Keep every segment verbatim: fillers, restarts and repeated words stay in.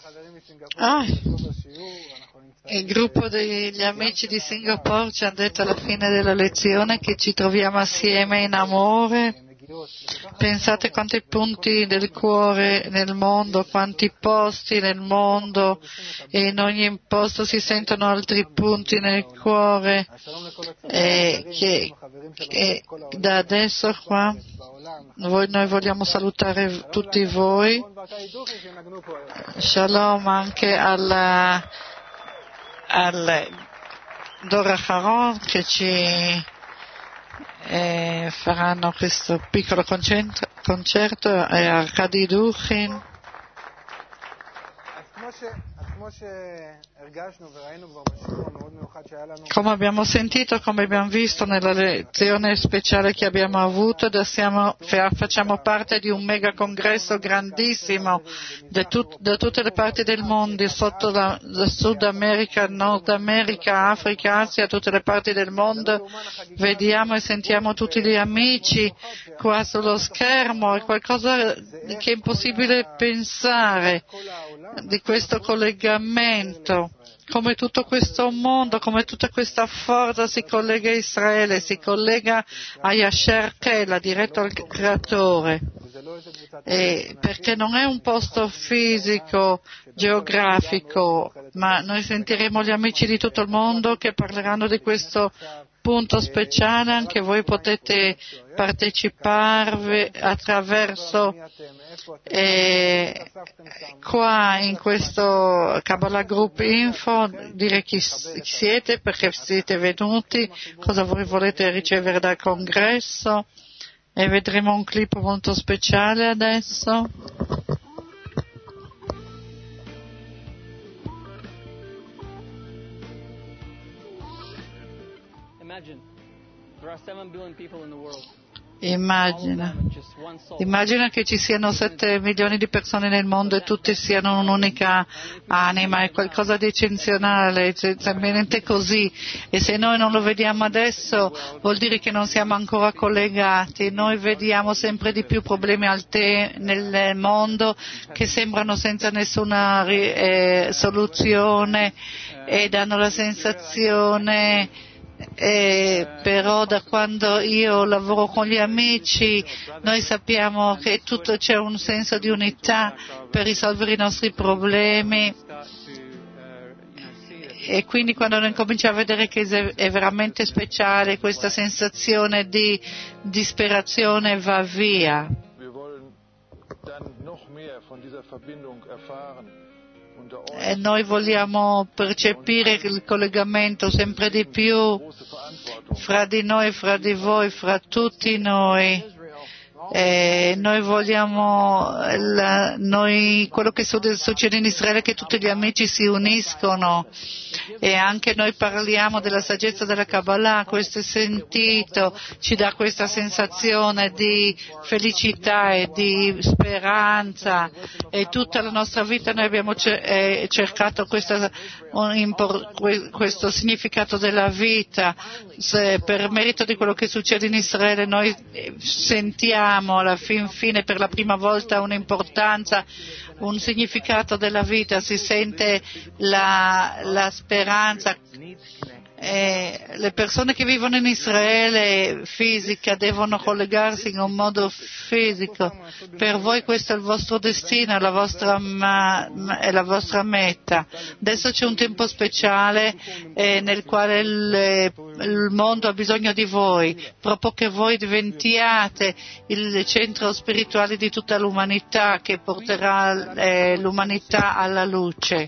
Ah, il gruppo degli amici di Singapore ci hanno detto alla fine della lezione che ci troviamo assieme in amore. Pensate quanti punti del cuore nel mondo, quanti posti nel mondo, e in ogni posto si sentono altri punti nel cuore, e che, che da adesso qua voi, noi vogliamo salutare tutti voi. Shalom anche alla, al Dor Haron che ci eh, faranno questo piccolo concerto, concerto e a Hadi Duchin. Come abbiamo sentito, come abbiamo visto nella lezione speciale che abbiamo avuto, da siamo, facciamo parte di un mega congresso grandissimo da, tut, da tutte le parti del mondo, sotto la, da Sud America, Nord America, Africa, Asia, tutte le parti del mondo. Vediamo e sentiamo tutti gli amici qua sullo schermo, è qualcosa che è impossibile pensare di questo collegamento, come tutto questo mondo, come tutta questa forza si collega a Israele, si collega a Yasher Kela, diretto al creatore, e perché non è un posto fisico, geografico, ma noi sentiremo gli amici di tutto il mondo che parleranno di questo punto speciale. Anche voi potete parteciparvi attraverso eh, qua in questo Kabbalah Group Info, dire chi siete, perché siete venuti, cosa voi volete ricevere dal congresso, e vedremo un clip molto speciale adesso. Immagina, immagina che ci siano sette milioni di persone nel mondo e tutti siano un'unica anima, è qualcosa di eccezionale, esattamente così, e se noi non lo vediamo adesso vuol dire che non siamo ancora collegati. Noi vediamo sempre di più problemi al te- nel mondo che sembrano senza nessuna eh, soluzione e danno la sensazione. Eh, però da quando io lavoro con gli amici noi sappiamo che tutto c'è un senso di unità per risolvere i nostri problemi, e quindi quando noi cominciamo a vedere che è veramente speciale, questa sensazione di disperazione va via. E noi vogliamo percepire il collegamento sempre di più fra di noi, fra di voi, fra tutti noi. E noi vogliamo la, noi, quello che succede in Israele, che tutti gli amici si uniscono, e anche noi parliamo della saggezza della Kabbalah. Questo sentito ci dà questa sensazione di felicità e di speranza, e tutta la nostra vita noi abbiamo cercato questa, questo significato della vita. Se per merito di quello che succede in Israele noi sentiamo alla fin fine per la prima volta un'importanza, un significato della vita, si sente la, la speranza. E le persone che vivono in Israele fisica devono collegarsi in un modo fisico. Per voi questo è il vostro destino, è la vostra, ma, è la vostra meta. Adesso c'è un tempo speciale eh, nel quale il, il mondo ha bisogno di voi, proprio che voi diventiate il centro spirituale di tutta l'umanità, che porterà eh, l'umanità alla luce.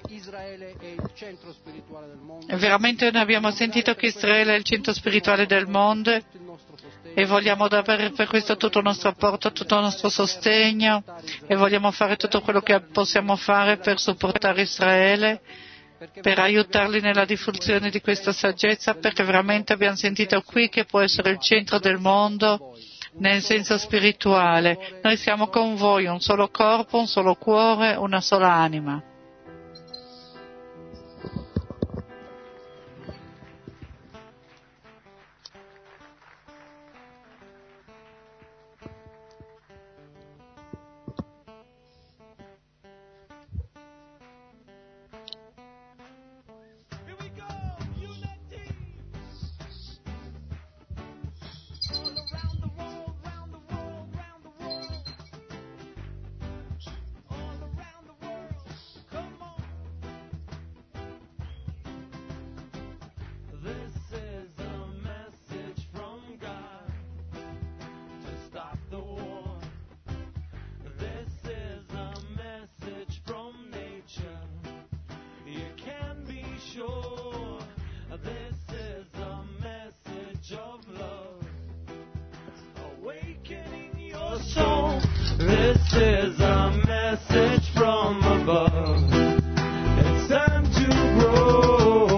Veramente noi abbiamo sentito che Israele è il centro spirituale del mondo, e vogliamo dare per questo tutto il nostro apporto, tutto il nostro sostegno, e vogliamo fare tutto quello che possiamo fare per supportare Israele, per aiutarli nella diffusione di questa saggezza, perché veramente abbiamo sentito qui che può essere il centro del mondo nel senso spirituale. Noi siamo con voi, un solo corpo, un solo cuore, una sola anima. your soul. This is a message from above. It's time to grow.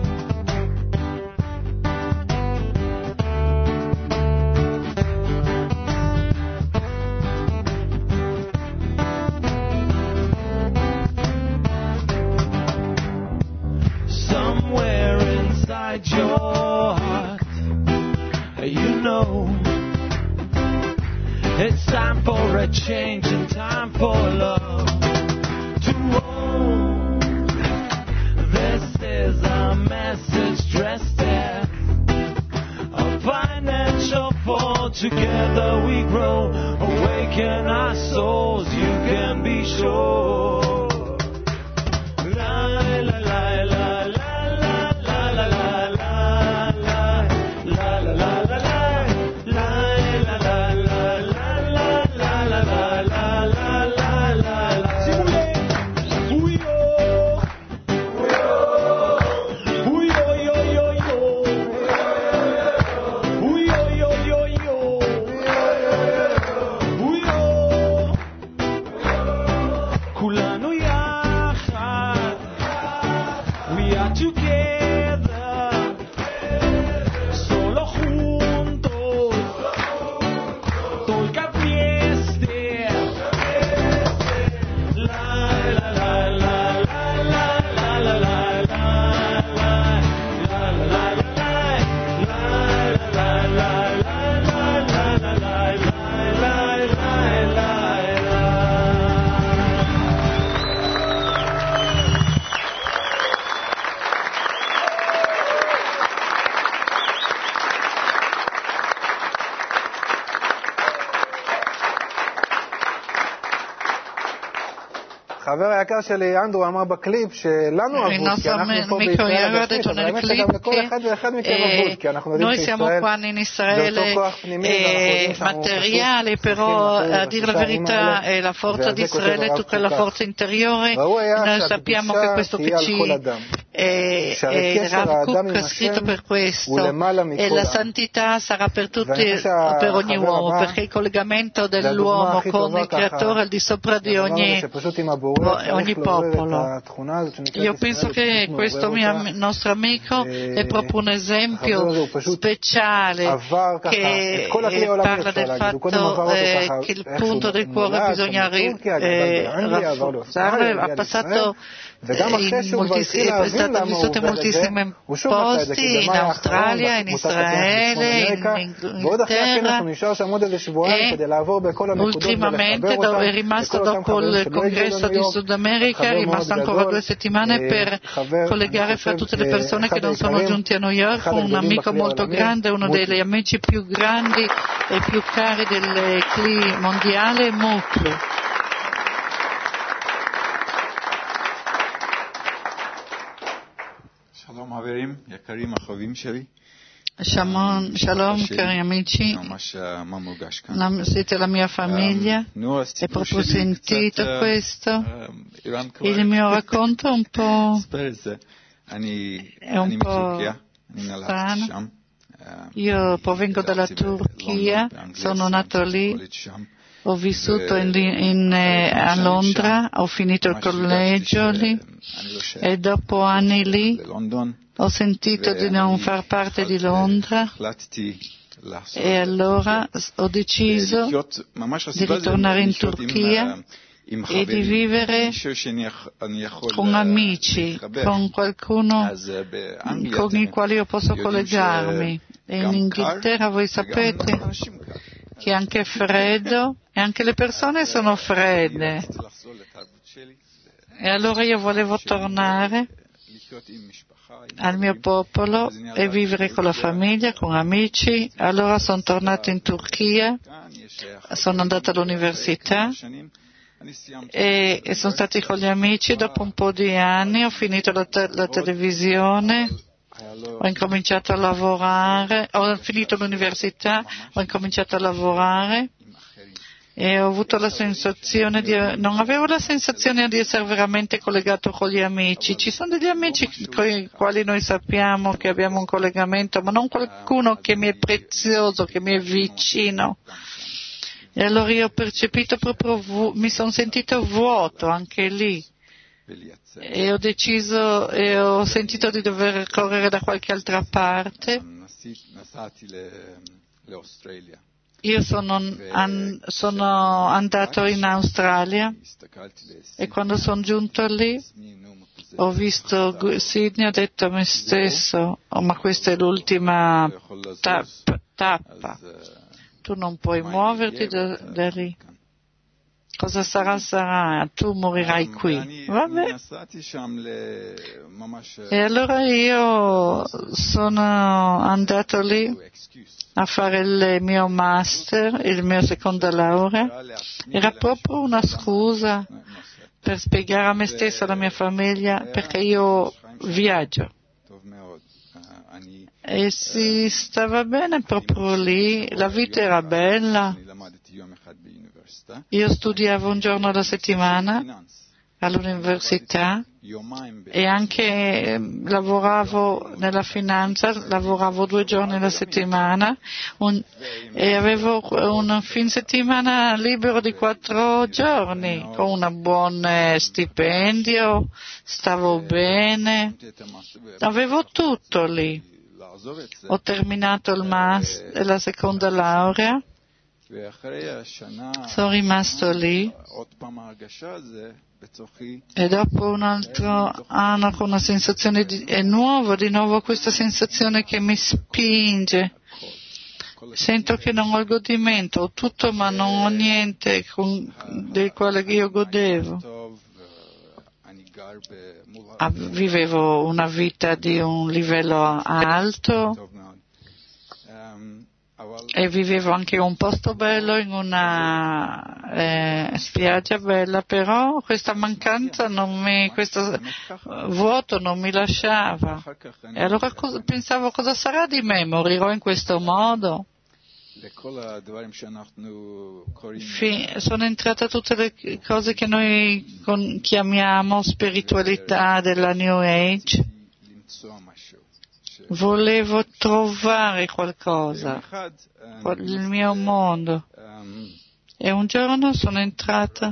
Somewhere inside your heart, you know it's time for a change and time for love to own. This is a message dressed as a financial fall. Together we grow, awaken our souls, you can be sure. La la la la la la la la la la la la la la חבר היקר שלי, אנדרו, אמר בקליפ שלנו אבוד, כי אנחנו פה בישראל הגשמית, אבל האמת שגם לכל אחד ואחד מכם אבוד, כי אנחנו יודעים שישראל זה אותו כוח פנימי, ואנחנו יודעים materiale, però a dire la verità la forza di Israele è tutta la forza interiore. Noi sappiamo che questo che ci e, e Rav Kook ha scritto per questo, e la santità sarà per tutti, per ogni uomo, perché il collegamento dell'uomo con il creatore al di sopra di ogni, ogni popolo. Io penso che questo mio, nostro amico è proprio un esempio speciale che parla del fatto eh, che il punto del cuore bisogna eh, rafforzare. Ha passato in moltissimi, è stato vissuto in moltissimi posti, in Australia, in Israele, in Inghilterra, e ultimamente dove è rimasto dopo il congresso di Sud America, è rimasto ancora due settimane per collegare fra tutte le persone che non sono giunti a New York, un amico molto grande, uno degli amici più grandi e più cari del C L I mondiale, Mutlu. שלום חברים, יקרים החובים שלי. Shalom, shalom cari amici, siete la mia famiglia, e proprio sentito questo, il mio racconto è un po', è un po' strano. Io provengo dalla Turchia, sono nato lì, ho vissuto in, in, a Londra, ho finito il collegio lì e dopo anni lì ho sentito di non far parte di Londra e allora ho deciso di ritornare in Turchia e di vivere con amici, con qualcuno con il quale io posso collegarmi. E in Inghilterra voi sapete che anche è freddo e anche le persone sono fredde. E allora io volevo tornare al mio popolo e vivere con la famiglia, con amici. Allora sono tornato in Turchia, sono andato all'università e, e sono stati con gli amici. Dopo un po' di anni ho finito la, te- la televisione, ho incominciato a lavorare, ho finito l'università, ho incominciato a lavorare e ho avuto la sensazione di, non avevo la sensazione di essere veramente collegato con gli amici. Ci sono degli amici con i quali noi sappiamo che abbiamo un collegamento, ma non qualcuno che mi è prezioso, che mi è vicino. E allora io ho percepito proprio, vu- mi sono sentito vuoto anche lì. E ho deciso e ho sentito di dover correre da qualche altra parte. Io sono, an, sono andato in Australia e quando sono giunto lì ho visto Sydney, ho detto a me stesso, oh, ma questa è l'ultima tapp- tappa, tu non puoi muoverti da, da lì. Cosa sarà sarà, tu morirai qui. Vabbè. E allora io sono andato lì a fare il mio master, il mio seconda laurea. Era proprio una scusa per spiegare a me stesso e alla mia famiglia perché io viaggio. E si stava bene proprio lì, la vita era bella. Io studiavo un giorno alla settimana all'università e anche lavoravo nella finanza, lavoravo due giorni alla settimana un, e avevo un fin settimana libero di quattro giorni con un buon stipendio, stavo bene, avevo tutto lì. Ho terminato il master, la seconda laurea. Sono rimasto lì e dopo un altro anno con una sensazione di, è nuovo, di nuovo questa sensazione che mi spinge. Sento che non ho il godimento, ho tutto ma non ho niente con, del quale io godevo. Ah, vivevo una vita di un livello alto e vivevo anche in un posto bello, in una eh, spiaggia bella, però questa mancanza non mi, questo vuoto non mi lasciava. E allora cosa, pensavo, cosa sarà di me? Morirò in questo modo? Fi, sono entrata a tutte le cose che noi con, chiamiamo spiritualità della New Age. Volevo trovare qualcosa, il mio mondo. E un giorno sono entrata,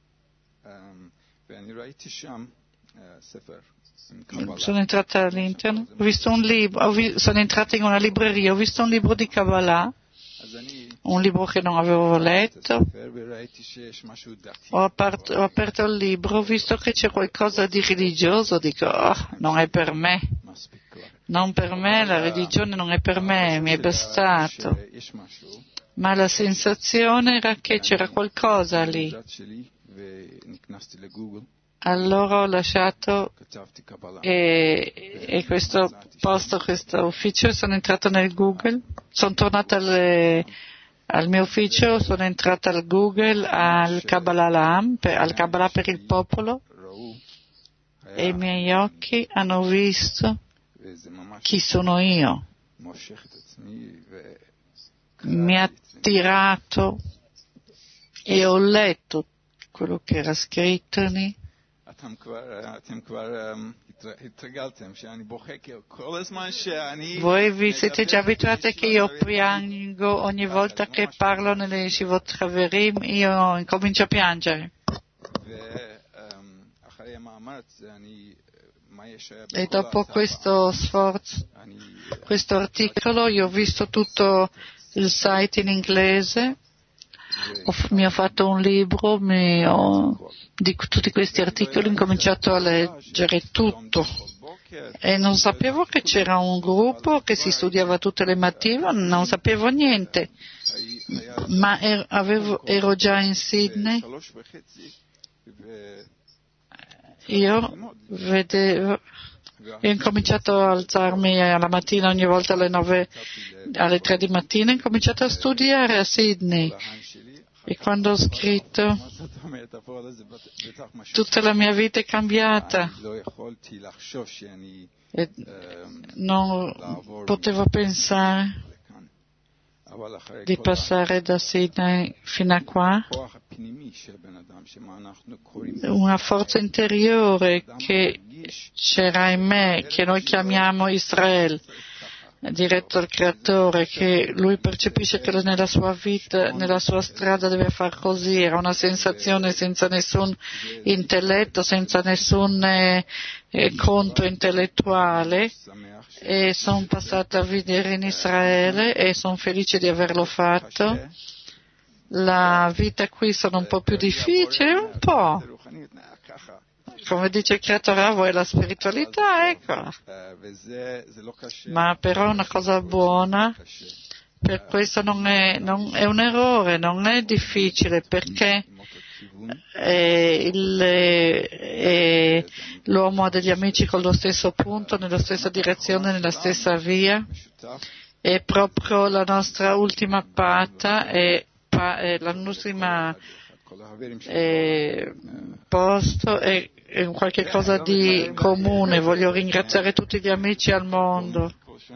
sono entrata all'internet, ho visto un libro, ho vi, sono entrata in una libreria, ho visto un libro di Kabbalah, un libro che non avevo letto, ho aperto, ho aperto il libro, ho visto che c'è qualcosa di religioso, dico, oh, non è per me. Non per me, la religione non è per me, mi è bastato. Ma la sensazione era che c'era qualcosa lì. Allora ho lasciato e, e questo posto, questo ufficio, sono entrata nel Google, sono tornata alle, al mio ufficio, sono entrata al Google, al Kabbalah Lam, per, al Kabbalah per il popolo, e i miei occhi hanno visto chi sono io. Mi ha attirato e ho letto quello che era scritto lì. Voi vi siete già abituati che io piango ogni volta che parlo nelle Yeshivot Chaverim, io incomincio a piangere. E dopo questo sforzo, questo articolo, io ho visto tutto il site in inglese, ho, mi ho fatto un libro mi ho, di tutti questi articoli, ho incominciato a leggere tutto e non sapevo che c'era un gruppo che si studiava tutte le mattine, non sapevo niente, ma ero, avevo, ero già in Sydney. Io vedevo, io ho incominciato a alzarmi alla mattina ogni volta alle nove, alle tre di mattina, ho incominciato a studiare a Sydney e quando ho scritto tutta la mia vita è cambiata e non potevo pensare di passare da Sydney fino a qua. Una forza interiore che c'era in me, che noi chiamiamo Israele, diretto al creatore, che lui percepisce che nella sua vita, nella sua strada deve far così. Era una sensazione senza nessun intelletto, senza nessun eh, conto intellettuale, e sono passata a vivere in Israele e sono felice di averlo fatto. La vita qui sono un po' più difficile, un po'. Come dice il creatore, a voi la spiritualità, eccola. Ma però è una cosa buona, per questo non è, non è un errore, non è difficile, perché eh, il, eh, l'uomo ha degli amici con lo stesso punto, nella stessa direzione, nella stessa via, e proprio la nostra ultima patta è, è la ultima eh, posto è è qualche cosa di comune. Voglio ringraziare tutti gli amici al mondo.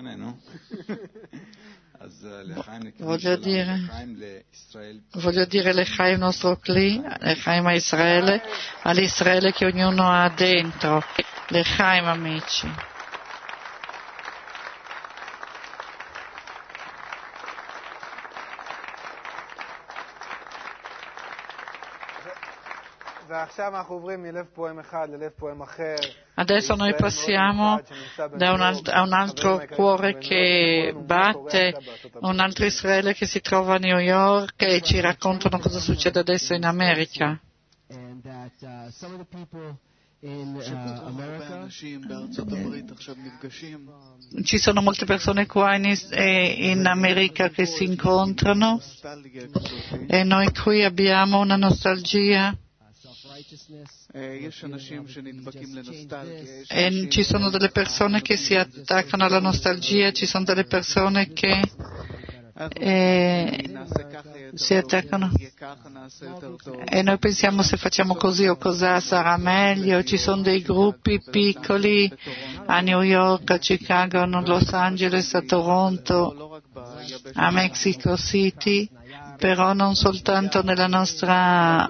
Voglio dire, voglio dire l'Echaim nostro Kli, l'Echaim a Israele, all'Israele che ognuno ha dentro. L'Echaim, amici. Adesso noi passiamo da un alt- a un altro cuore che batte, un altro Israele che si trova a New York, e ci raccontano cosa succede adesso in America. Ci sono molte persone qua in, in America che si incontrano, e noi qui abbiamo una nostalgia. E ci sono delle persone che si attaccano alla nostalgia, ci sono delle persone che eh, si attaccano e noi pensiamo, se facciamo così o cos'ha sarà meglio. Ci sono dei gruppi piccoli a New York, a Chicago, a Los Angeles, a Toronto, a Mexico City, però non soltanto nella nostra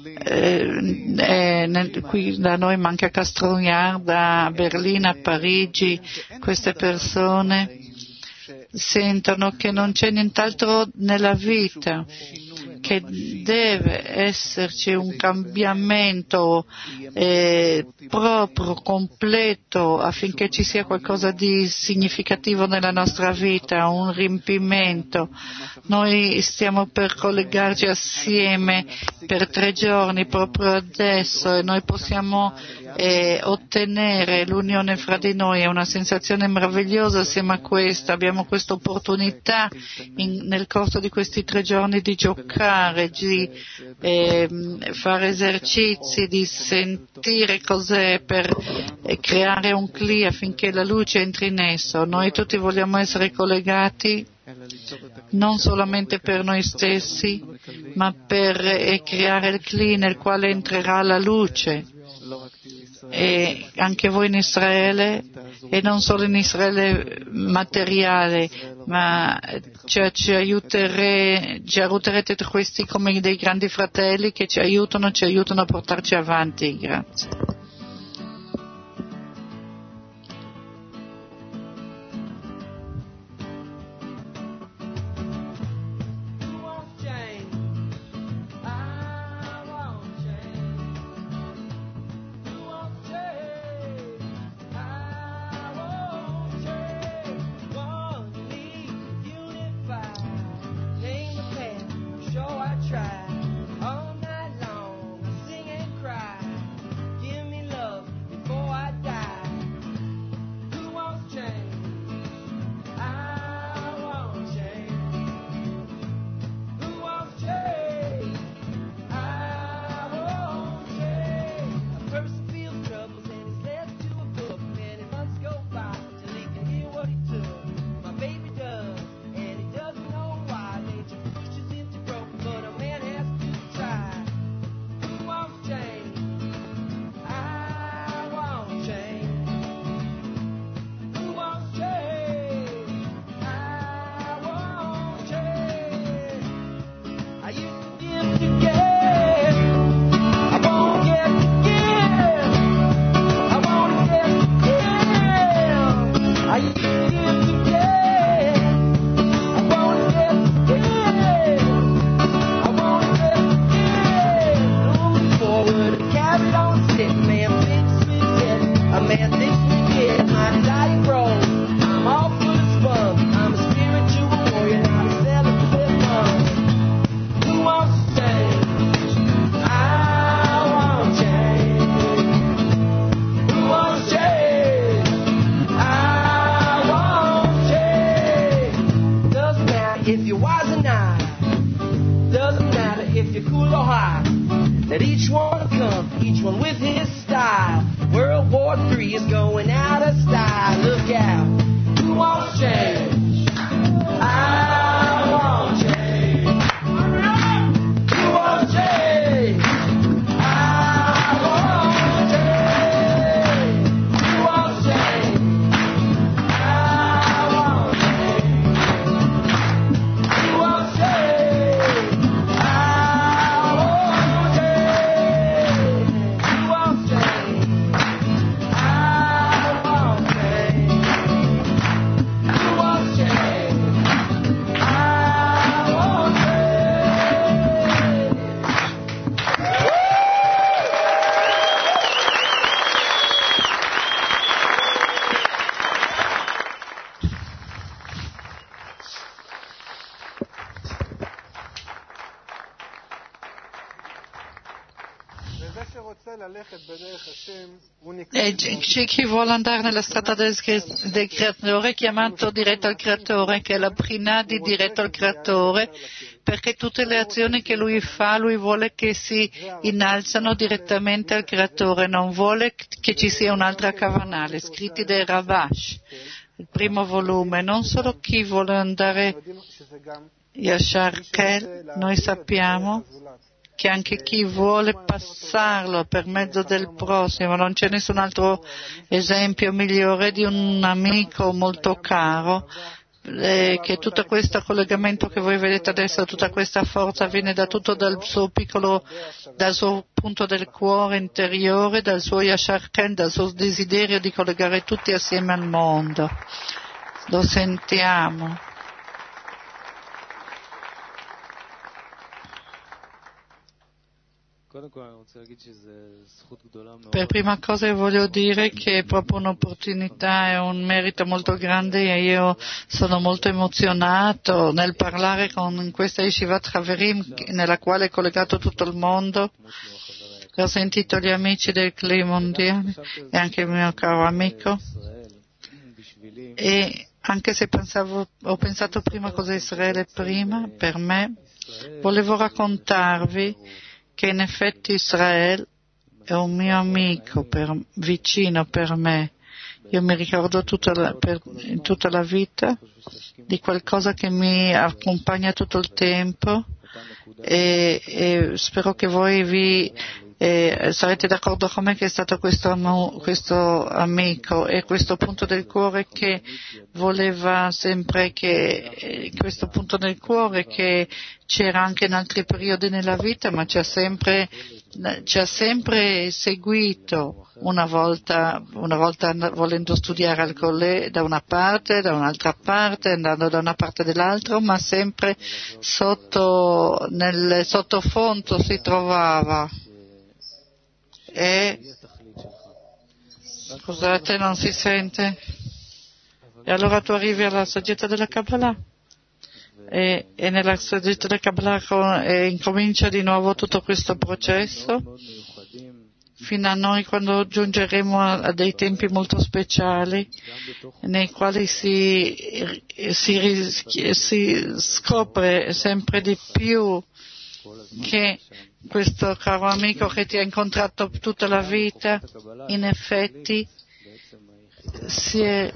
eh, eh, nel, qui da noi, ma anche a Castrojard, a Berlino, a Parigi. Queste persone sentono che non c'è nient'altro nella vita, che deve esserci un cambiamento eh, proprio, completo, affinché ci sia qualcosa di significativo nella nostra vita, un riempimento. Noi stiamo per collegarci assieme per tre giorni proprio adesso, e noi possiamo eh, ottenere l'unione fra di noi. È una sensazione meravigliosa assieme a questa. Abbiamo questa opportunità in, nel corso di questi tre giorni di giocare, di eh, fare esercizi, di sentire cos'è, per eh, creare un cli affinché la luce entri in esso. Noi tutti vogliamo essere collegati non solamente per noi stessi, ma per eh, creare il cli nel quale entrerà la luce. E anche voi in Israele, e non solo in Israele materiale, ma ci, ci, aiutere, ci aiuterete questi come dei grandi fratelli che ci aiutano, ci aiutano a portarci avanti. Grazie. Try all night long, sing and cry. Give Let each one come, each one with his style. World War Three is going out of style. Look out, who wants change? I want change. Who wants change? I want change. Who wants change? I want change. Who wants change? I want change. Who wants change? I want change. Who wants change? I want E c'è chi vuole andare nella strada del, del creatore, chiamato diretto al creatore, che è la Prinadi diretto al creatore, perché tutte le azioni che lui fa, lui vuole che si innalzano direttamente al creatore, non vuole che ci sia un'altra Kavanah. Scritti dai Ravash, il primo volume. Non solo chi vuole andare Yashar Kel, noi sappiamo che anche chi vuole passarlo per mezzo del prossimo, non c'è nessun altro esempio migliore di un amico molto caro, eh, che tutto questo collegamento che voi vedete adesso, tutta questa forza viene da tutto dal suo piccolo, dal suo punto del cuore interiore, dal suo Yashar Ken, dal suo desiderio di collegare tutti assieme al mondo. Lo sentiamo. Per prima cosa voglio dire che è proprio un'opportunità e un merito molto grande, e io sono molto emozionato nel parlare con questa Yeshivat Haverim nella quale è collegato tutto il mondo. Ho sentito gli amici del Clei Mondiale e anche il mio caro amico, e anche se pensavo, ho pensato prima cosa Israele prima, per me, volevo raccontarvi che in effetti Israele è un mio amico per, vicino per me. Io mi ricordo tutta la, per, in tutta la vita di qualcosa che mi accompagna tutto il tempo, e, e spero che voi vi eh, sarete d'accordo con me che è stato questo, questo amico e questo punto del cuore che voleva sempre che questo punto del cuore che c'era anche in altri periodi nella vita, ma ci ha sempre ci ha sempre seguito, una volta una volta volendo studiare al college da una parte, da un'altra parte, andando da una parte dell'altra, ma sempre sotto nel sottofondo si trovava. E scusate, non si sente. E allora tu arrivi alla saggezza della Kabbalah, e, e nella saggezza della Kabbalah e incomincia di nuovo tutto questo processo fino a noi, quando giungeremo a, a dei tempi molto speciali nei quali si, si, si scopre sempre di più che questo caro amico che ti ha incontrato tutta la vita, in effetti si è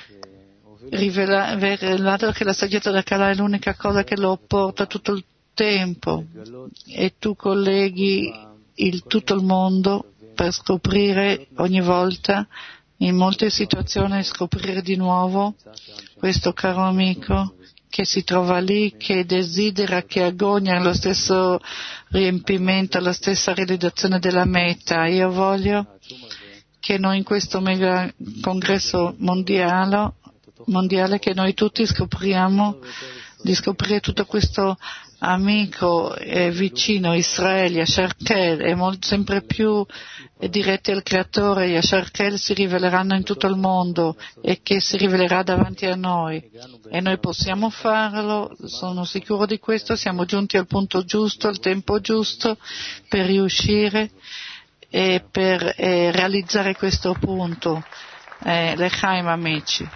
rivelato che la saggezza della Kabbalah è l'unica cosa che lo porta tutto il tempo, e tu colleghi il, tutto il mondo per scoprire ogni volta, in molte situazioni, scoprire di nuovo questo caro amico che si trova lì, che desidera, che agogna lo stesso riempimento, la stessa realizzazione della meta. Io voglio che noi in questo mega congresso mondiale, mondiale che noi tutti scopriamo, di scoprire tutto questo amico eh, vicino, Israele, Yashar Kel, e molto, sempre più eh, diretti al creatore. Yashar Kel si riveleranno in tutto il mondo e che si rivelerà davanti a noi, e noi possiamo farlo, sono sicuro di questo. Siamo giunti al punto giusto, al tempo giusto per riuscire e per eh, realizzare questo punto. eh, L'Echaim, amici.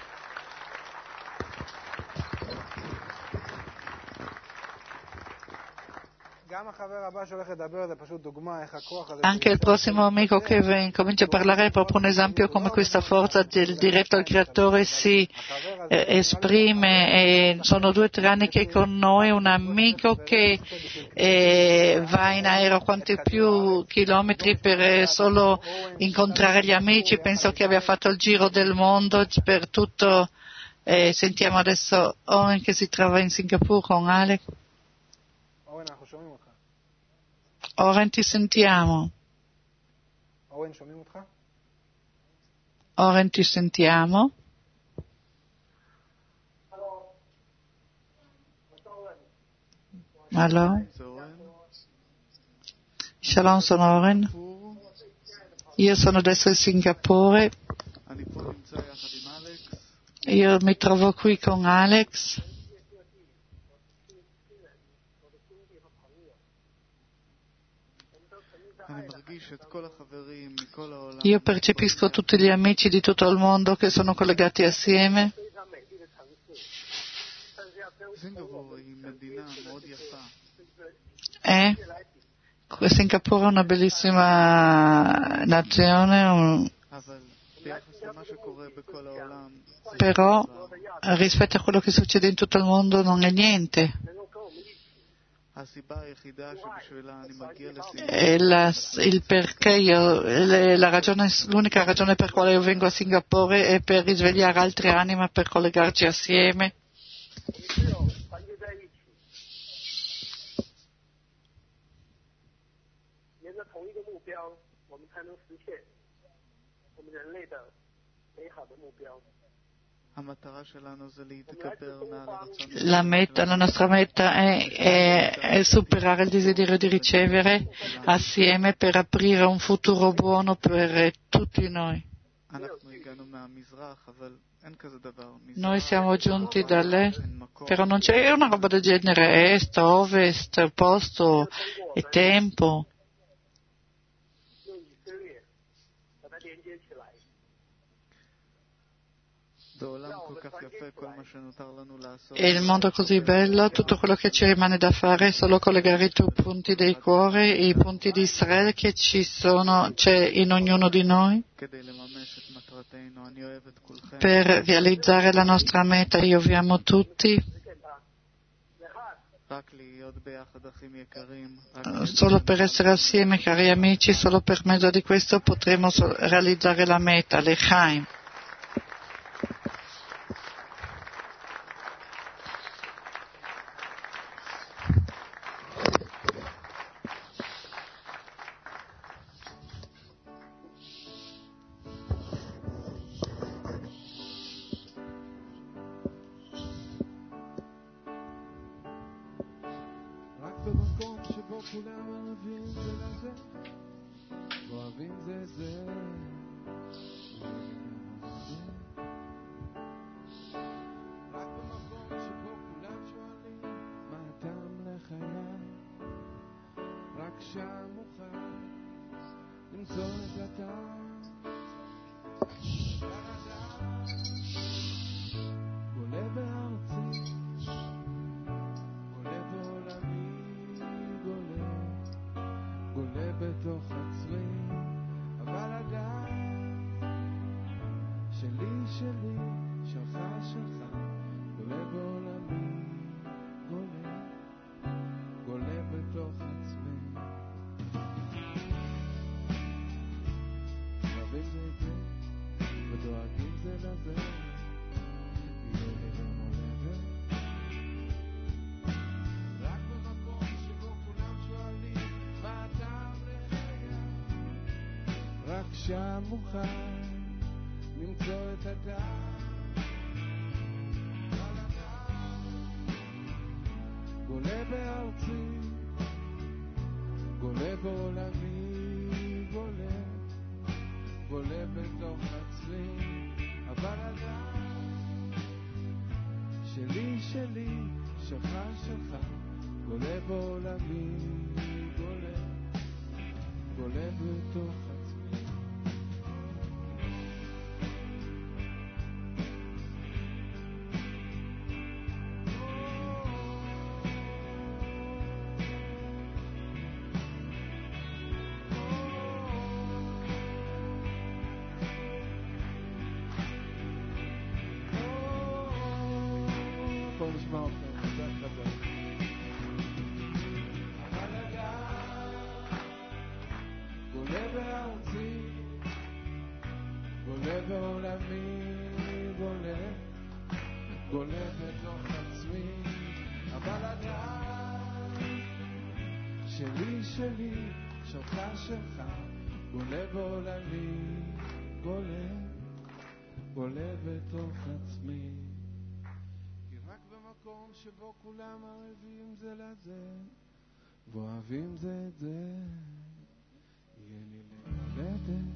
Anche il prossimo amico che comincia a parlare è proprio un esempio come questa forza del diretto al creatore si eh, esprime, e sono due o tre anni che è con noi, un amico che eh, va in aereo quanti più chilometri per eh, solo incontrare gli amici, penso che abbia fatto il giro del mondo per tutto. Eh, sentiamo adesso Oren che si trova in Singapore con Alex. Oren, ti sentiamo. Oren, ti sentiamo. Allora? Shalom, sono Oren. Io sono adesso in Singapore. Io mi trovo qui con Alex. Io percepisco tutti gli amici di tutto il mondo che sono collegati assieme. Eh? Singapore è una bellissima nazione, un... però rispetto a quello che succede in tutto il mondo non è niente. E la, il perché io, la ragione, l'unica ragione per quale io vengo a Singapore è per risvegliare altre anime, per collegarci assieme. La meta, la nostra meta è, è, è superare il desiderio di ricevere assieme per aprire un futuro buono per tutti noi. Noi siamo giunti dall'est, però non c'è una roba del genere, est, ovest, posto e tempo. E il mondo è così bello, tutto quello che ci rimane da fare è solo collegare i due punti dei cuori, i punti di Israele che ci sono, c'è in ognuno di noi, per realizzare la nostra meta. Io vi amo tutti. Solo per essere assieme, cari amici, solo per mezzo di questo potremo realizzare la meta, l'Echaim. שם מוכן למצוא את הדעת גולה בארצי גולה בעולמי גולה גולה בתוך עצמי אבל הדעת שלי שלי שלך שלך גולה בעולמי גולה גולה בתוך עצמי בואו נשמע אתכם, חזק חזק. גולה בארצי, גולה בעולמי, גולה, גולה בתוך עצמי, הבלגן שלי שלי, שלך שלך, גולה בעולמי, גולה, גולה בתוך עצמי. כי רק במקום שבו כולם ערבים זה לזה, ואוהבים זה את זה, יהיה לי להולדת.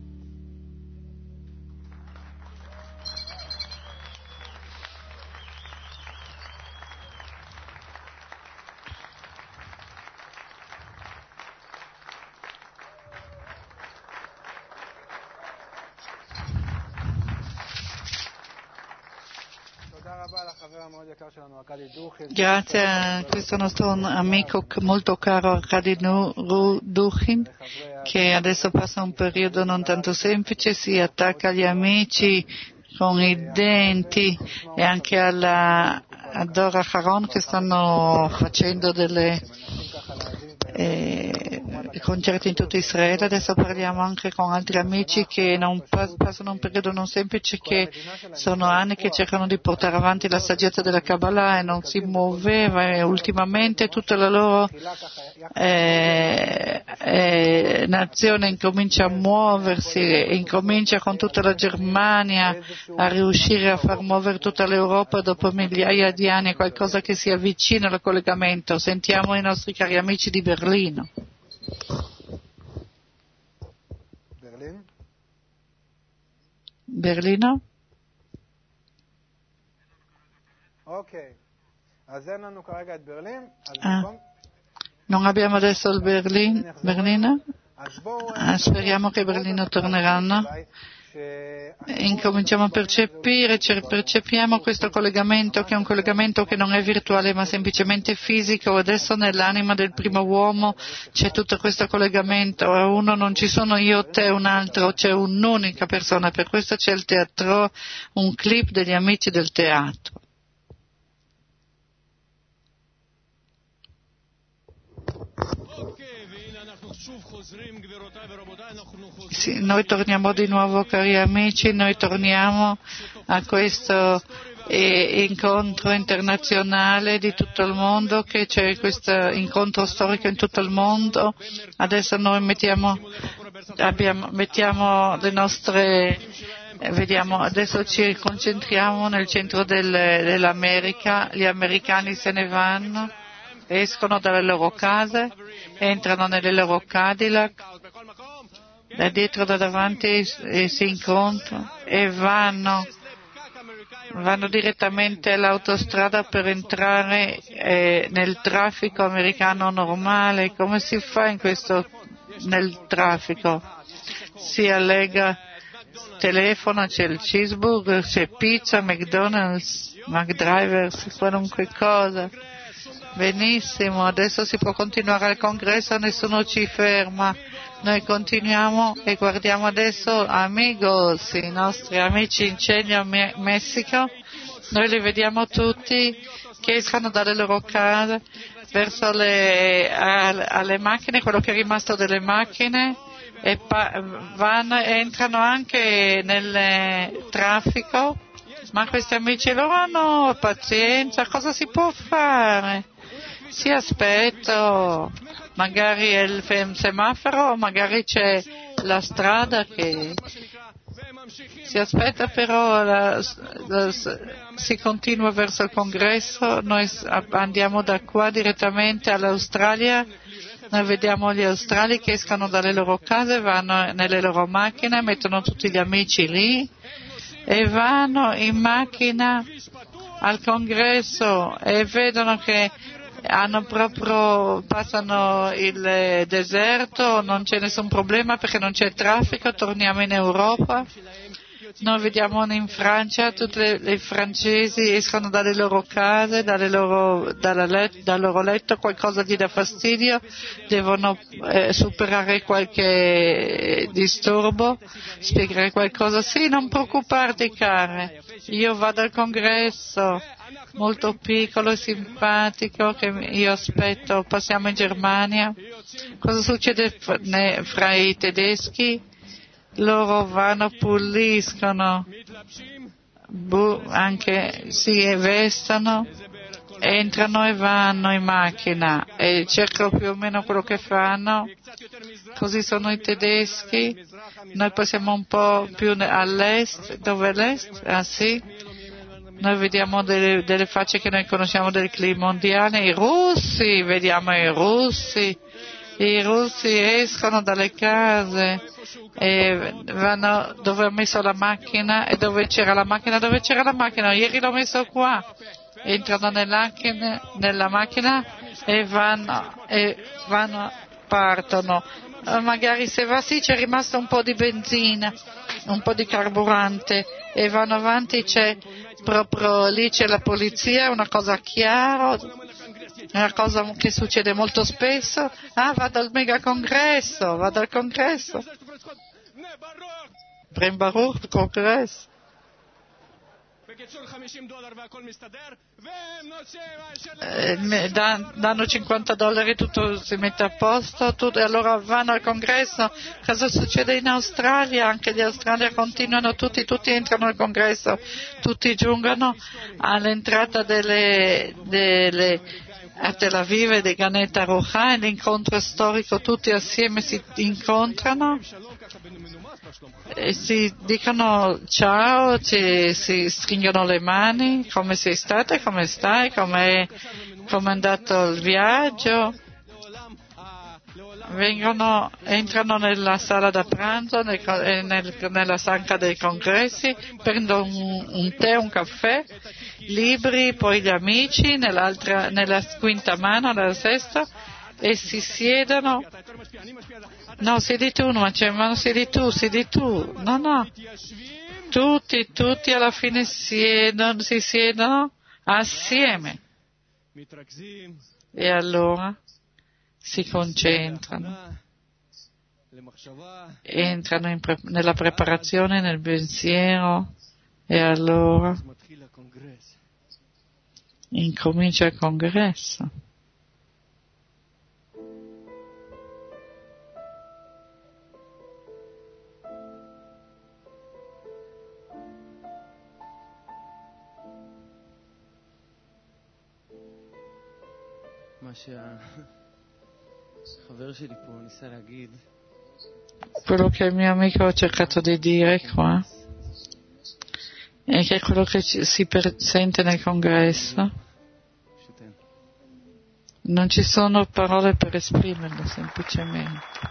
Grazie a questo nostro amico molto caro Arkady Dukhin, che adesso passa un periodo non tanto semplice, si attacca agli amici con i denti e anche alla Ador Aharon, che stanno facendo delle eh, concerti in tutto Israele. Adesso parliamo anche con altri amici che non pass- passano un periodo non semplice, che sono anni che cercano di portare avanti la saggezza della Kabbalah e non si muoveva, e ultimamente tutta la loro eh, eh, nazione incomincia a muoversi e incomincia con tutta la Germania a riuscire a far muovere tutta l'Europa dopo migliaia di anni, qualcosa che si avvicina al collegamento. Sentiamo i nostri cari amici di Berlino. Berlin? Berlino? Ok. אז אין לנו כרגע את ברלין. Ah. Non abbiamo adesso il Berlin, Berlino? Ah, speriamo che Berlino torneranno. Incominciamo a percepire, percepiamo questo collegamento, che è un collegamento che non è virtuale ma semplicemente fisico. Adesso nell'anima del primo uomo c'è tutto questo collegamento, a uno non ci sono io, te, un altro, c'è un'unica persona. Per questo c'è il teatro, un clip degli amici del teatro. Sì, noi torniamo di nuovo, cari amici, noi torniamo a questo eh, incontro internazionale di tutto il mondo, che c'è questo incontro storico in tutto il mondo. Adesso noi mettiamo, abbiamo, mettiamo le nostre, eh, vediamo, adesso ci concentriamo nel centro del, dell'America, gli americani se ne vanno, escono dalle loro case, entrano nelle loro Cadillac, da dietro, da davanti, e si incontrano e vanno, vanno direttamente all'autostrada per entrare eh, nel traffico americano normale. Come si fa in questo, nel traffico? Si allega telefono, c'è il cheeseburger, c'è pizza, McDonald's, McDrivers, qualunque cosa. Benissimo, adesso si può continuare al congresso, nessuno ci ferma. Noi continuiamo e guardiamo adesso amigos, i nostri amici in Cegno, Messico. Noi li vediamo tutti che escono dalle loro case verso le, alle macchine, quello che è rimasto delle macchine, e pa- vanno, entrano anche nel traffico. Ma questi amici loro hanno pazienza, cosa si può fare? Si aspetto, magari è il semaforo, magari c'è la strada che si aspetta, però la, la, si continua verso il congresso. Noi andiamo da qua direttamente all'Australia, noi vediamo gli australi che escono dalle loro case, vanno nelle loro macchine, mettono tutti gli amici lì e vanno in macchina al congresso e vedono che hanno proprio, passano il deserto, non c'è nessun problema perché non c'è traffico, torniamo in Europa Noi vediamo in Francia tutte le, le francesi escono dalle loro case, dalle loro, dalla let, dal loro letto, qualcosa gli dà fastidio, devono eh, superare qualche disturbo, spiegare qualcosa. Sì, non preoccuparti, care, io vado al congresso, molto piccolo e simpatico, che io aspetto, passiamo in Germania. Cosa succede fra, fra i tedeschi? Loro vanno, puliscono, bu- anche si vestono, entrano e vanno in macchina e cercano più o meno quello che fanno. Così sono i tedeschi. Noi passiamo un po' più all'est. Dove è l'est? Ah sì? Noi vediamo delle, delle facce che noi conosciamo del clima mondiale. I russi, vediamo i russi. I russi escono dalle case e vanno dove ho messo la macchina e dove c'era la macchina, dove c'era la macchina, ieri l'ho messo qua, entrano nella, nella macchina e vanno, e vanno, partono, magari se va sì c'è rimasto un po' di benzina, un po' di carburante e vanno avanti, c'è proprio lì c'è la polizia, è una cosa chiara. È una cosa che succede molto spesso. Ah, vado al mega congresso, vado al congresso. Bren Baruch, congresso. Eh, danno cinquanta dollari, tutto si mette a posto, tutto, e allora vanno al congresso. Cosa succede in Australia? Anche gli Australia continuano, tutti, tutti entrano al congresso, tutti giungono all'entrata delle, delle a Tel Aviv e di Ganet Arucha, l'incontro storico, tutti assieme si incontrano e si dicono ciao, ci, si stringono le mani, come sei stata, come stai, come è andato il viaggio. Vengono, entrano nella sala da pranzo, nel, nel, nella stanza dei congressi, prendono un, un tè, un caffè, libri, poi gli amici, nell'altra, nella quinta mano, nella sesta, e si siedono. No, siedi tu, ma c'è, ma non siedi tu, siedi tu. No, no. Tutti, tutti alla fine siedono, si siedono assieme. E allora si concentrano, entrano in pre- nella preparazione, nel pensiero, e allora incomincia il congresso. Quello che il mio amico ha cercato di dire qua è che quello che ci, si per, sente nel congresso non ci sono parole per esprimerlo, semplicemente.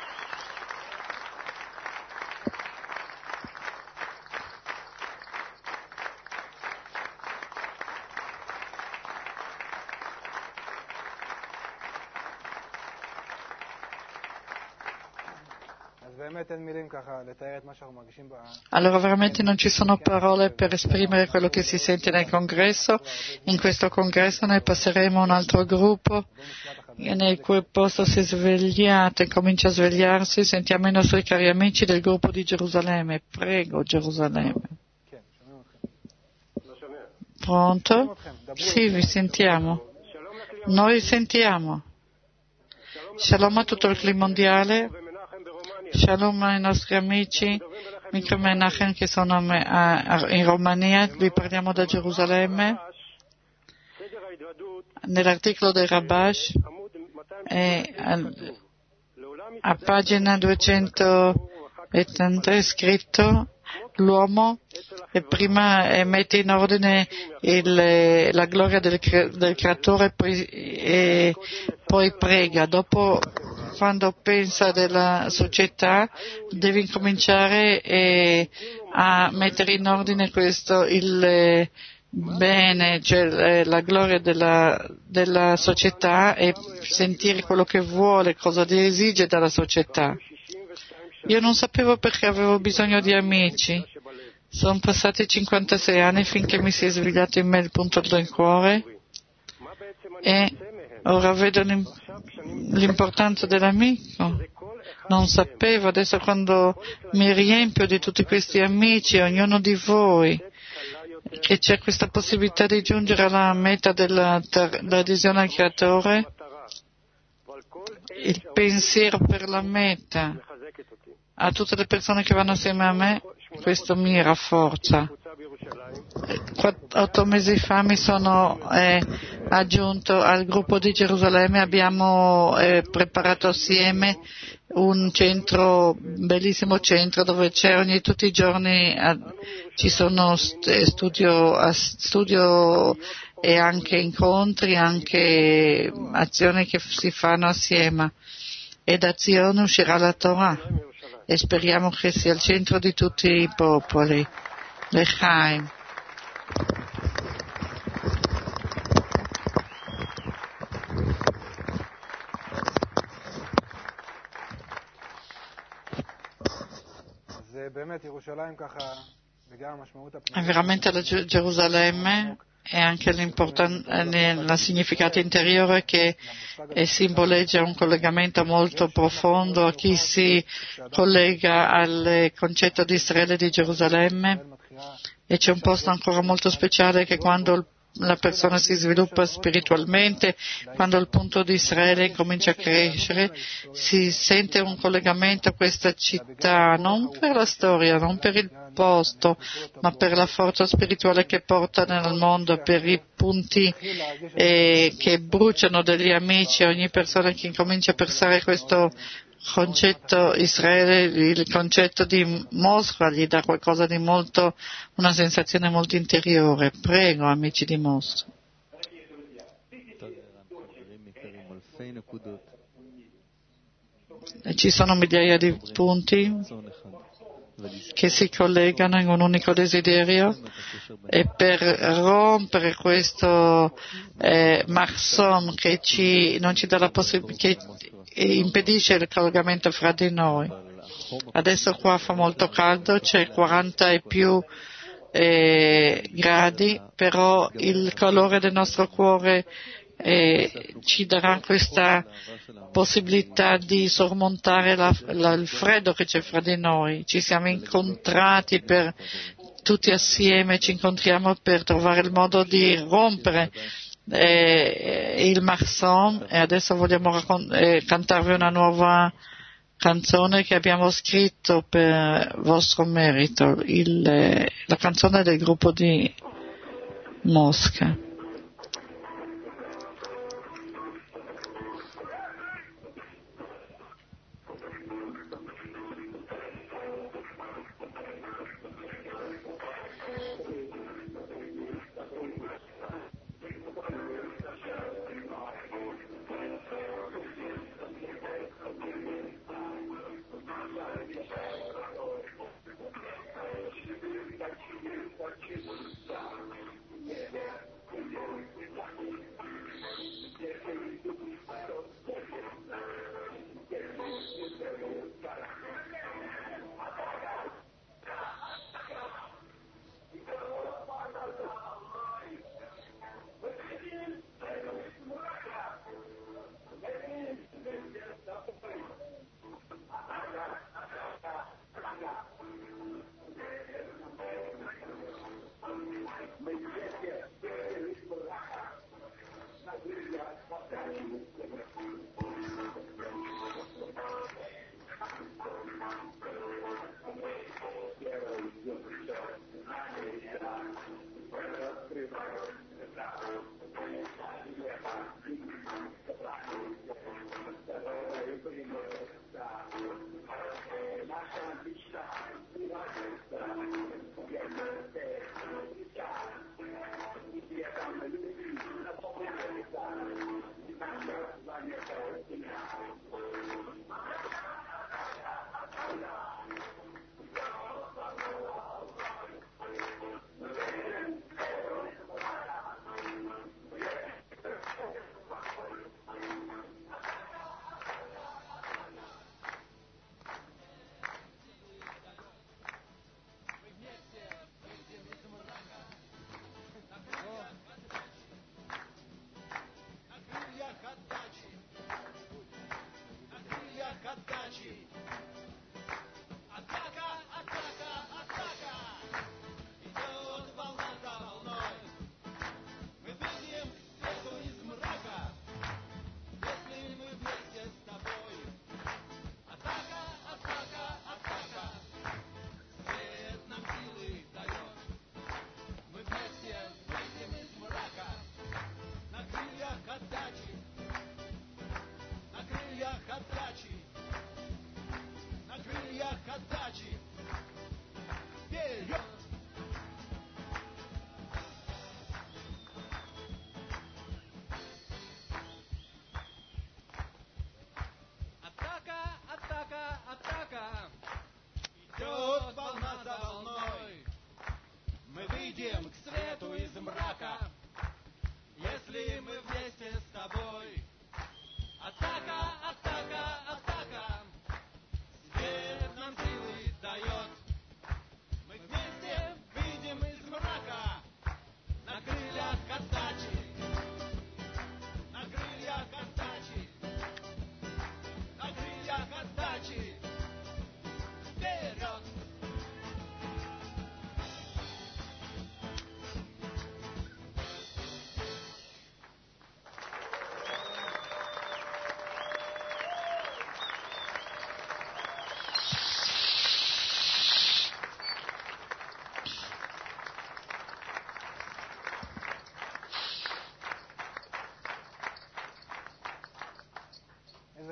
Allora veramente non ci sono parole per esprimere quello che si sente nel congresso. In questo congresso noi passeremo a un altro gruppo nel cui posto si è svegliato e comincia a svegliarsi. Sentiamo i nostri cari amici del gruppo di Gerusalemme. Prego, Gerusalemme. Pronto? Sì, vi sentiamo. Noi sentiamo. Shalom a tutto il clima mondiale. Shalom ai nostri amici, Mikro Menachem, che sono in Romania. Vi parliamo da Gerusalemme. Nell'articolo del Rabash è a pagina duecentotrentatré è scritto: l'uomo e prima mette in ordine il, la gloria del, del creatore poi, e poi prega. Dopo, quando pensa della società, deve incominciare eh, a mettere in ordine questo, il bene, cioè la gloria della, della società, e sentire quello che vuole, cosa esige dalla società. Io non sapevo perché avevo bisogno di amici. Sono passati cinquantasei anni finché mi si è svegliato in me il punto del cuore e ora vedo l'importanza dell'amico. Non sapevo, adesso quando mi riempio di tutti questi amici, ognuno di voi, che c'è questa possibilità di giungere alla meta dell'adesione al Creatore, il pensiero per la meta, a tutte le persone che vanno assieme a me, questo mi rafforza. Otto mesi fa mi sono eh, aggiunto al gruppo di Gerusalemme, abbiamo eh, preparato assieme un centro, un bellissimo centro dove c'è ogni, tutti i giorni eh, ci sono studio, studio e anche incontri, anche azioni che si fanno assieme, e da Zion uscirà la Torah e speriamo che sia il centro di tutti i popoli. L'Echaim. È veramente la Gerusalemme e anche il significato interiore che simboleggia un collegamento molto profondo a chi si collega al concetto di Israele e di Gerusalemme, e c'è un posto ancora molto speciale che quando la persona si sviluppa spiritualmente, quando il punto di Israele comincia a crescere, si sente un collegamento a questa città, non per la storia, non per il posto, ma per la forza spirituale che porta nel mondo, per i punti eh, che bruciano degli amici. Ogni persona che incomincia a pensare questo concetto Israele, il concetto di Mosca, gli dà qualcosa di molto, una sensazione molto interiore. Prego, amici di Mosca. Ci sono migliaia di punti che si collegano in un unico desiderio, e per rompere questo eh, mahsom che ci, non ci dà la possibilità, che impedisce il collegamento fra di noi. Adesso qua fa molto caldo, c'è quaranta e più eh, gradi, però il calore del nostro cuore eh, ci darà questa possibilità di sormontare la, la, il freddo che c'è fra di noi. Ci siamo incontrati per tutti assieme, ci incontriamo per trovare il modo di rompere eh, il mahsom, e adesso vogliamo raccont- eh, cantarvi una nuova canzone che abbiamo scritto per vostro merito, il, eh, la canzone del gruppo di Mosca.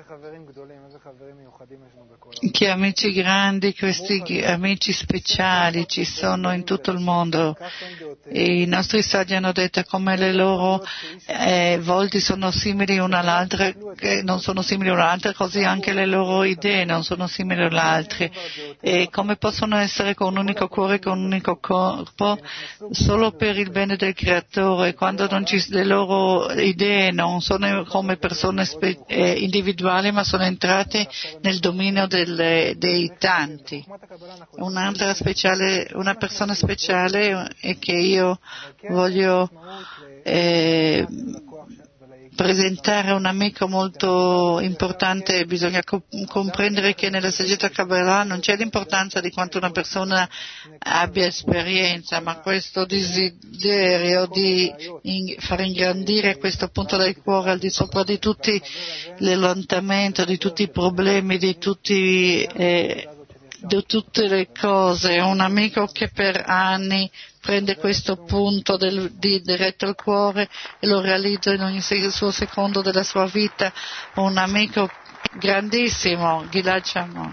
che amici grandi, questi amici speciali ci sono in tutto il mondo. E i nostri saggi hanno detto come le loro eh, volti sono simili una all'altra, eh, non sono simili una all'altra, così anche le loro idee non sono simili una all'altra. E come possono essere con un unico cuore, con un unico corpo, solo per il bene del Creatore, quando non ci, le loro idee non sono come persone spe, eh, individuali, ma sono entrate nel dominio delle, dei tanti. Un'altra speciale, una persona speciale è che io voglio eh, presentare un amico molto importante. Bisogna co- comprendere che nella saggezza Kabbalah non c'è l'importanza di quanto una persona abbia esperienza, ma questo desiderio di in- far ingrandire questo punto del cuore al di sopra di tutti l'allontanamento, di tutti i problemi, di tutti eh, di tutte le cose. Un amico che per anni prende questo punto del, di diretto al cuore e lo realizza in ogni suo secondo della sua vita. Un amico grandissimo, Gilad Shammon.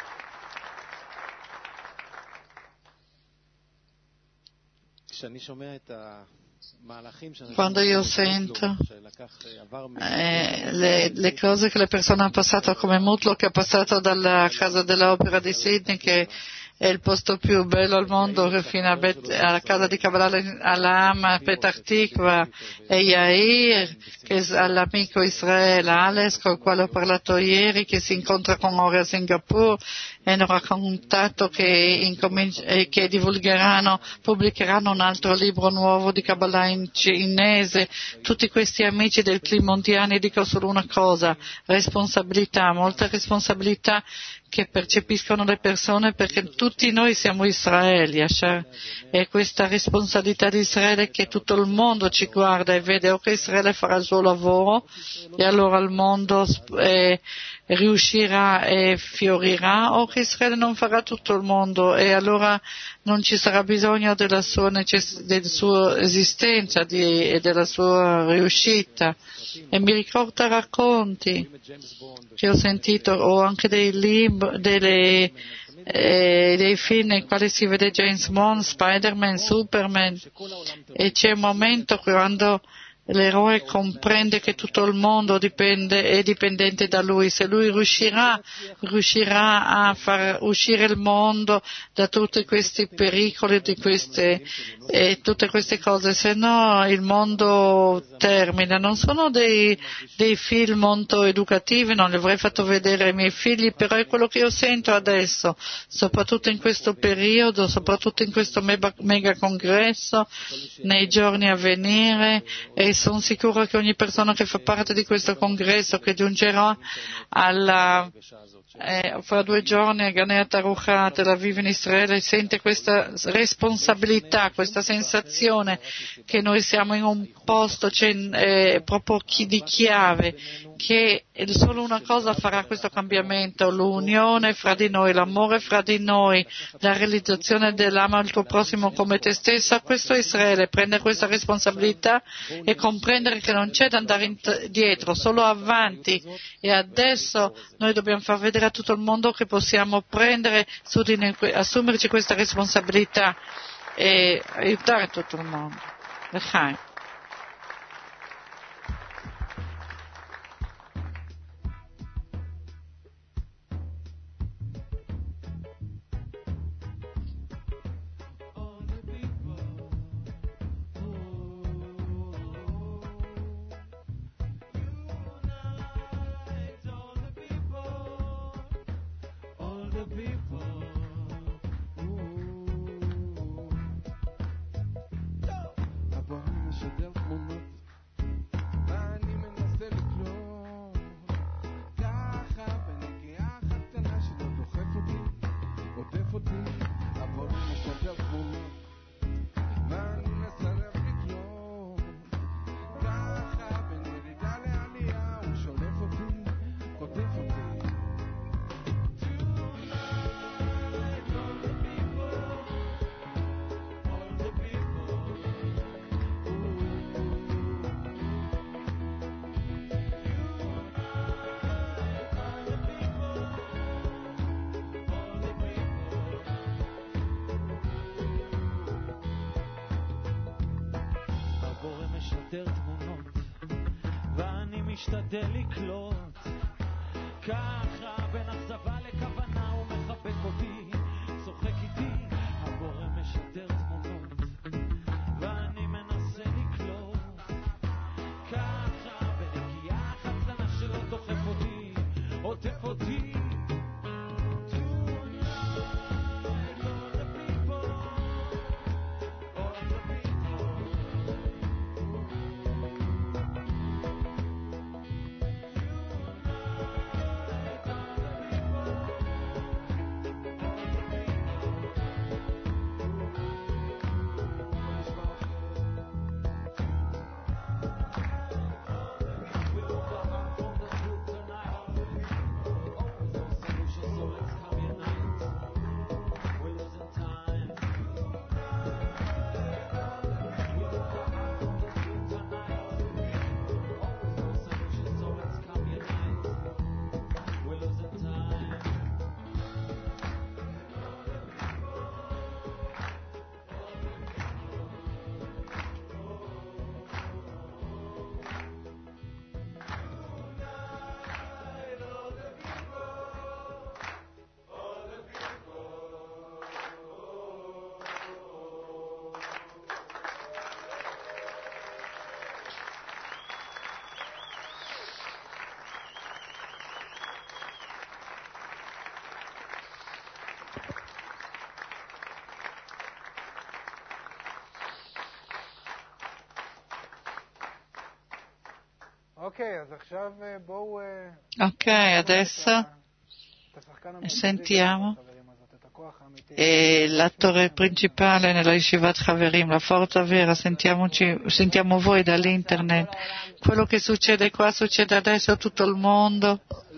Quando io sento eh, le, le cose che le persone hanno passato, come Mutlo che ha passato dalla casa dell'opera di Sydney, che è il posto più bello al mondo, fino a Bet, alla casa di Kabbalah all'Ama, Petach Tikva, e Yair, che è all'amico Israele Alex, con il quale ho parlato ieri, che si incontra con ora a Singapore, e hanno raccontato che, incominci- che divulgheranno, pubblicheranno un altro libro nuovo di Kabbalah in cinese. Tutti questi amici del Cli mondiani, dico solo una cosa: responsabilità, molta responsabilità che percepiscono le persone, perché tutti noi siamo Israele, e questa responsabilità di Israele che tutto il mondo ci guarda e vede o che Israele farà il suo lavoro e allora il mondo eh, riuscirà e fiorirà, o che Israele non farà tutto il mondo e allora non ci sarà bisogno della sua, necess- della sua esistenza di, e della sua riuscita. E mi ricorda racconti che ho sentito, o anche dei libri, delle, eh, dei film nei quali si vede James Bond, Spider-Man, Superman, e c'è un momento quando l'eroe comprende che tutto il mondo dipende, è dipendente da lui. Se lui riuscirà, riuscirà a far uscire il mondo da tutti questi pericoli, di queste, e tutte queste cose, se no il mondo termina. Non sono dei, dei film molto educativi, non li avrei fatto vedere ai miei figli, però è quello che io sento adesso, soprattutto in questo periodo, soprattutto in questo mega, mega congresso, nei giorni a venire, e sono sicura che ogni persona che fa parte di questo congresso, che giungerà alla, eh, fra due giorni a Ganea Tarucha a Tel Aviv in Israele, sente questa responsabilità, questa sensazione che noi siamo in un posto eh, proprio di chiave, che solo una cosa farà questo cambiamento: l'unione fra di noi, l'amore fra di noi, la realizzazione dell'ama al tuo prossimo come te stessa. Questo è Israele, prendere questa responsabilità e comprendere che non c'è da andare indietro, solo avanti, e adesso noi dobbiamo far vedere a tutto il mondo che possiamo prendere su di noi, assumerci questa responsabilità e aiutare tutto il mondo. L'Echaim. משתדל לקלוט, ככה בין אכזבה לכוונה הוא מחבק אותי, צוחק איתי, הבורא משדר תמונות ואני מנסה לקלוט, ככה בנגיעה חצנה שלא דוחף אותי, עוטף אותי. Ok, adesso sentiamo e l'attore principale nella Yeshivat Haverim, la forza vera, sentiamoci, sentiamo voi dall'internet. Quello che succede qua succede adesso a tutto il mondo.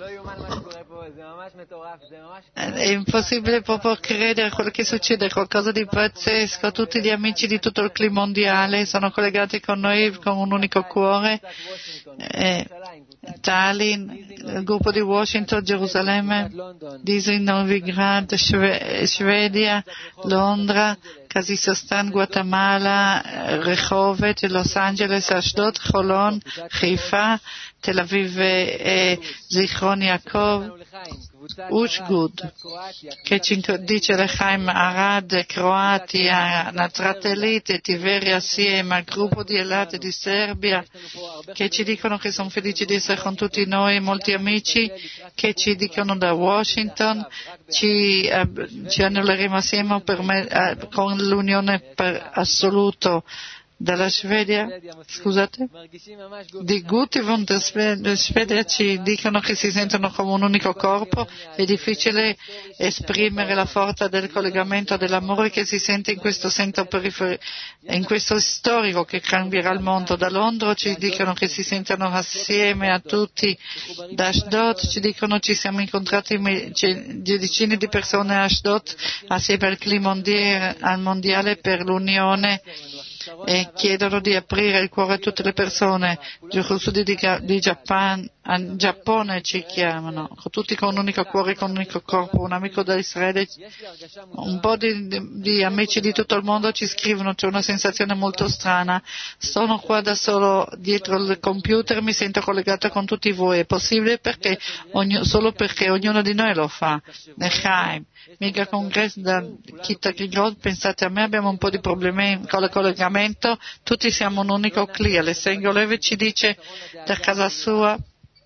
È impossibile proprio credere a quello che succede, è qualcosa di pazzesco. Tutti gli amici di tutto il clima mondiale sono collegati con noi con un unico cuore. Eh, Tallinn, il gruppo di Washington, Gerusalemme, Disney, Novigrad, Shve- Svedia, Londra, Kazakistan, Guatemala, Rehoboth, Los Angeles, Ashdod, Holon, Haifa, Tel Aviv e Zichron Yaakov, Ushgud, che ci dice Lechaim, Arad, Croatia, Natratelite, Tiveria assieme al gruppo di Elat di Serbia, che ci dicono che sono felici di essere con tutti noi, molti amici che ci dicono da Washington, ci, eh, ci annulleremo assieme per me, eh, con l'unione per assoluto. Dalla Svezia, scusate, di Gutivon della Svezia ci dicono che si sentono come un unico corpo, è difficile esprimere la forza del collegamento dell'amore che si sente in questo senso periferi- in questo storico che cambierà il mondo. Da Londra ci dicono che si sentono assieme a tutti, da Ashdod ci dicono ci siamo incontrati decine di persone a Ashdod assieme al clima mondiale, al mondiale per l'unione e chiedono di aprire il cuore a tutte le persone. Di, di Japan, Giappone ci chiamano, tutti con un unico cuore, con un unico corpo. Un amico da Israele, un po' di, di, di amici di tutto il mondo ci scrivono, c'è una sensazione molto strana, sono qua da solo dietro il computer, mi sento collegato con tutti voi, è possibile perché ogni, solo perché ognuno di noi lo fa. Nechaim, Mega Congress da Kittakigrod, pensate a me, abbiamo un po' di problemi con il collegamento, tutti siamo un unico cli. Alessandro Leve ci dice da casa sua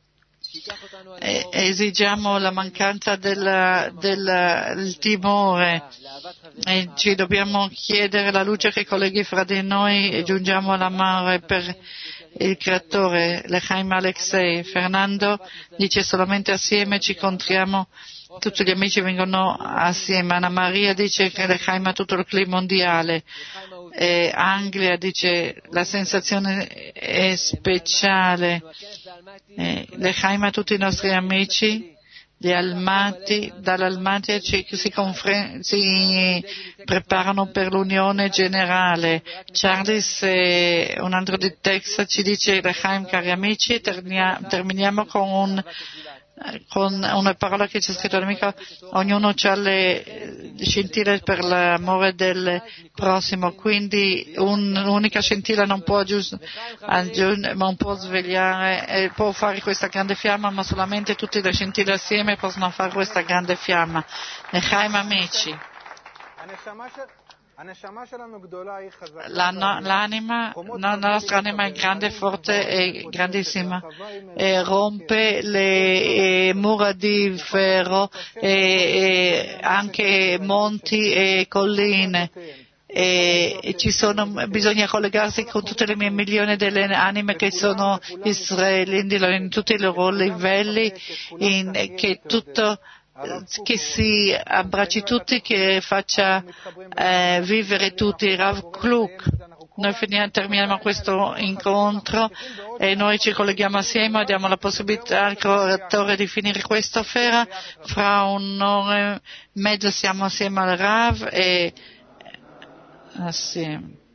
e esigiamo la mancanza del, del il timore e ci dobbiamo chiedere la luce che colleghi fra di noi e giungiamo all'amore per il creatore. Lechaim Alexei. Fernando dice solamente assieme ci incontriamo, tutti gli amici vengono assieme. Anna Maria dice che Lechaim ha tutto il clima mondiale. E Anglia dice la sensazione è speciale. Lechaim a tutti i nostri amici, gli Almati, dall'Almati ci, si, confre- si preparano per l'unione generale. Charles, eh, un altro di Texas, ci dice Lechaim, cari amici, termina- terminiamo con un con una parola che c'è scritto all'amico, ognuno ha le, scintille per l'amore del prossimo, quindi un'unica scintilla non può aggiungere, non può svegliare, eh, può fare questa grande fiamma, ma solamente tutte le scintille assieme possono fare questa grande fiamma. Nechaim amici. La, no, l'anima, la nostra anima è grande, forte e grandissima, e rompe le e, mura di ferro e, e anche monti e colline. E, e ci sono, bisogna collegarsi con tutte le mie milioni delle anime che sono israeliti in tutti i loro livelli, in, che tutto che si abbracci tutti, che faccia eh, vivere tutti. Rav Kluk, noi finiamo, terminiamo questo incontro e noi ci colleghiamo assieme, diamo la possibilità al correttore di finire questa fiera. Fra un'ora e mezzo siamo assieme al Rav e assieme.